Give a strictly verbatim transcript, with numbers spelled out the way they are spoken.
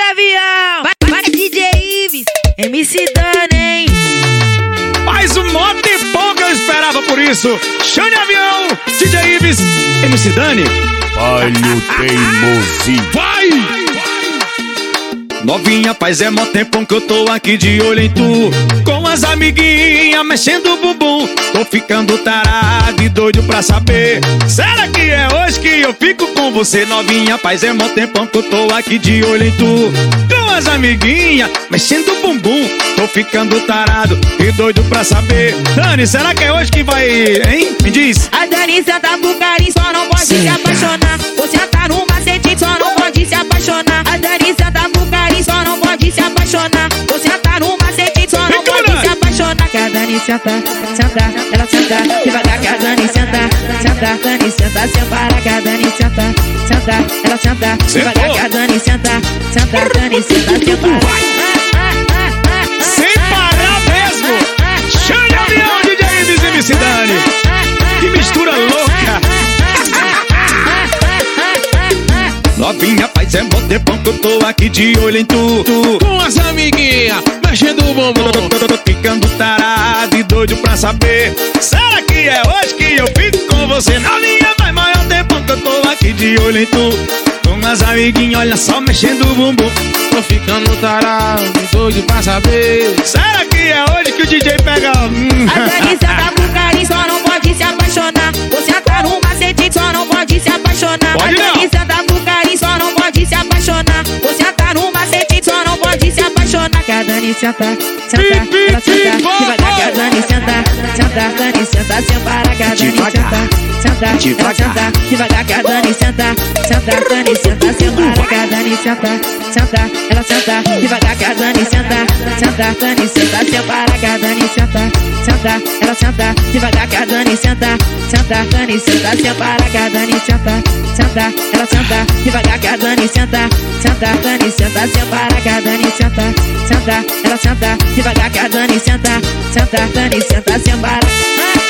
Avião, vai, vai D J Ives, M C Dani, hein? Mais um mó tempão que eu esperava por isso. Xande Avião, D J Ives, M C Dani. Palho teimosinho. Vai! Novinha, faz é mó tempão que eu tô aqui de olho em tu, com as amiguinhas mexendo o bumbum. Tô ficando tarado e doido pra saber, será que é hoje que eu fico com você? Novinha, faz é mó tempão que eu tô aqui de olho em tu, com as amiguinhas mexendo o bumbum. Tô ficando tarado e doido pra saber. Dani, será que é hoje que vai, hein? Me diz. A Dani senta pro carinho, só não pode se apaixonar. Você tá no macete, só não pode se apaixonar. A Dani senta pro carinho, só não pode se apaixonar. Você tá no macete, só não pode se apaixonar. Que a Dani senta, senta, ela senta devagar. Que a Dani senta, senta, Dani senta sem parar. Que a Dani senta, senta, ela senta devagar. Que a Dani senta, senta, Dani senta sem parar. Sem parar mesmo. Xande Avião, D J Ives e M C Dani. Que mistura louca. Novinha, faz é mó tempão que eu tô aqui de olho em tu, tu, com as amiguinhas mexendo o bumbum. Tô, tô, tô, tô ficando tarado e doido pra saber, será que é hoje que eu fico com você? Novinha, faz maior tempão que eu tô aqui de olho em tu, com as amiguinhas, olha só, mexendo o bumbum. Tô ficando tarado e doido pra saber, será que é hoje que o D J pega? Hum. A Dani senta pro carinho, só não pode se apaixonar. Você tá no macete, só não pode se apaixonar. Pode a Dani senta pro carinho, só não pode se apaixonar. Você tá no macete, só não pode se apaixonar. Que a Dani senta, senta, ela senta devagar. Que a Dani senta, senta, Dani senta sem parar. Que a Dani senta, senta, ela senta devagar. Que a Dani senta, senta, Dani senta sem parar. Que a Dani senta, senta, ela senta devagar. Que a Dani senta, senta, Dani senta sem parar. Que a Dani senta, senta, ela senta devagar. Que a Dani senta, senta, Dani senta sem parar. Que a Dani senta, senta, ela senta devagar. Que a Dani senta, senta, Dani senta sem parar. Que a Dani senta, senta, ela senta devagar. Que a Dani senta, senta, Dani senta sem parar.